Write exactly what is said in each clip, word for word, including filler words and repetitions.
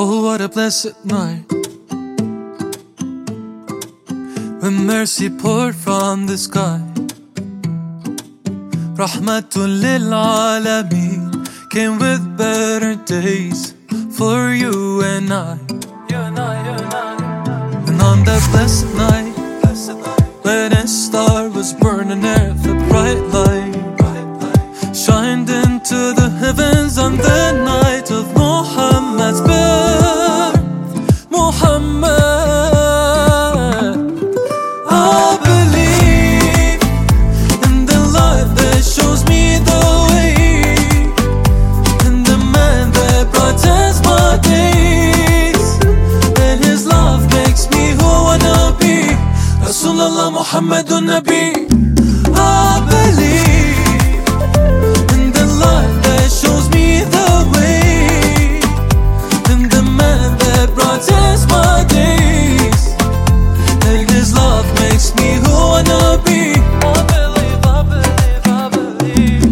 Oh, what a blessed night, when mercy poured from the sky. Rahmatun lil Alameen came with better days for you and I. And on that blessed night, when a star was burning earth, a bright light shined into the heavens on the night of Muhammad's birth. Muhammad, I believe in the light that shows me the way, in the man that brightens my days, and his love makes me who I wanna be. Rasulullah Muhammadun Nabi. I believe in the light that shows me the way, in the man that brightens my days, and his love makes me who I wanna be. I believe, I believe, I believe.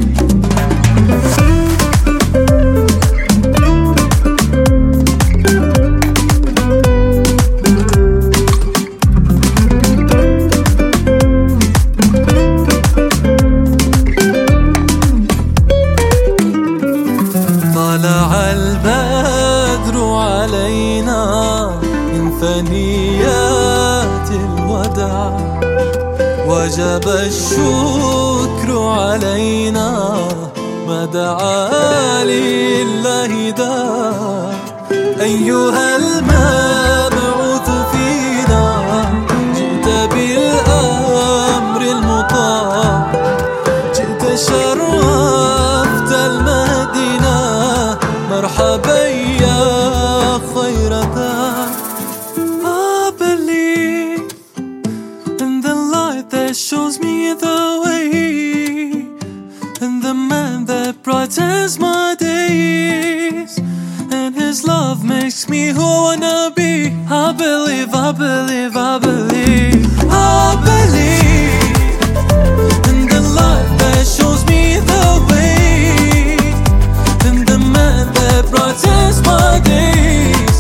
طلع البدر علينا من ثنيات الوداع، وجب الشكر علينا ما دعا لله داع. أيها المبعوث فينا جئت بالأمر المطاع، جئت شرفت المدينة، مرحبا يا خير ذا. I believe in the light that shows me the way, in the man that brightens my days, and his love makes me who I wanna be. I believe, I believe, I believe, I believe in the light that shows me the way, in the man that brightens my days,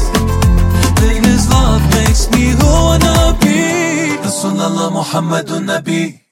and his love makes me who I wanna be. Rasulullah Muhammadun Nabi.